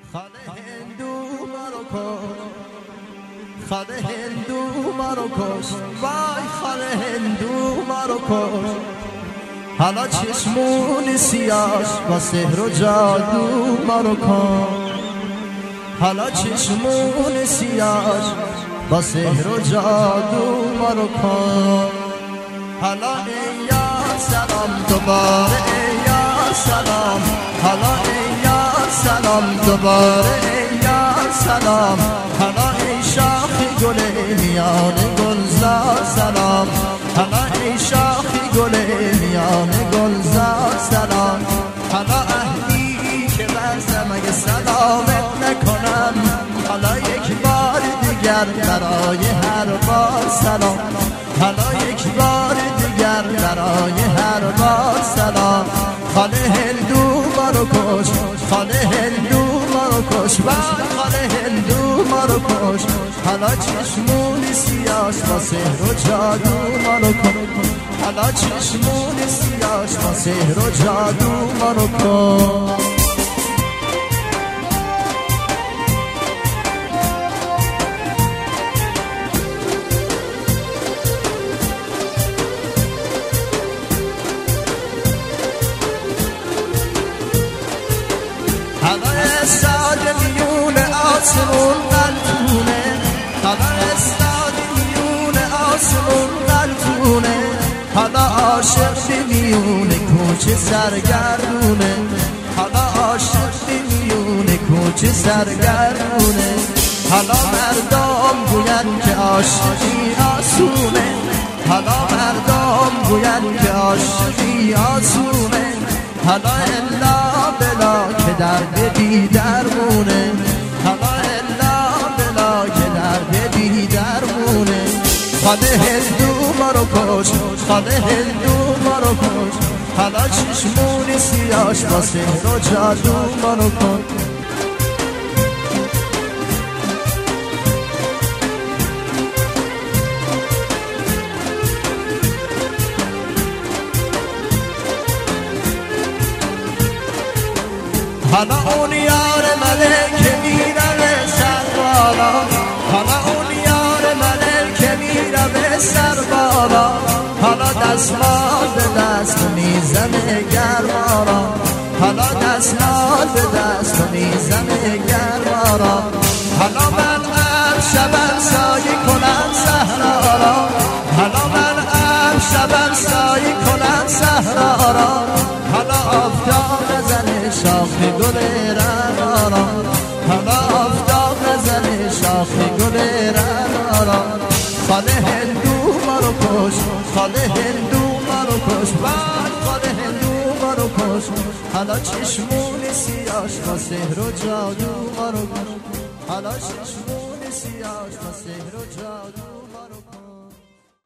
خاله هندو مرو کش، خاله هندو مرو کش، وای خاله هندو مرو کش. حالا چشمون سیاش با سحر و جادو مرو کن، حالا چشمون سیاش با سحر و جادو مرو کن. حالا ای یا سلام دوباره ای یا سلام، حالا ای یا سلام دوباره ای یا سلام. حالا ای شاخی گل میان گلزار سلام، حالا ای شاخی گل میان گلزار سلام. حالا اهلی که بزم اگه سلامت نکنم، حالا یک بار دیگر برای هر بار سلام، حالا یک بار دیگر برای هر بار سلام. خاله هندو مرو کش، خاله هندو مرو کش، خاله هندو مرو کش. حالا چشمون سیاش با سحر و جادو مرو کن، حالا چشمون سیاش با سحر و جادو مرو کن. حالا استاد میون آسمون قلبونه، حالا استاد میون آسمون قلبونه. حالا عاشق میون کوچه سرگردونه، حالا عاشق میون کوچه سرگردونه. حالا مردم گوین که عاشقی آسونه، حالا مردم گوین که عاشقی آسونه. حالا الا بلا که درد بی درمونه، حالا الا بلا که درد بی درمونه. خاله هندو مرو کش، خاله هندو مرو کش. حالا چشمون سیاش با سحر و جادو مرو کن. حالا اون یار منه که میره به سر بالا، حالا اون یار منه که میره به سر بالا. حالا دستمال به دست میزنه گرما را، حالا دستمال به دست میزنه گرما را. حالا من شبم سایه کنم صحرا را، حالا من شبم سایه کنم صحرا را. حالا آفتاب نزنه شاخ گل رعنا، حالا آفتاب نزنه شاخ گل رعنا. خاله هندو مرو کش، خاله هندو مرو کش، خاله هندو مرو کش. حالا چشمون سیاش با سحر و جادو مرو کش، حالا چشمون سیاش با سحر و جادو مرو کش.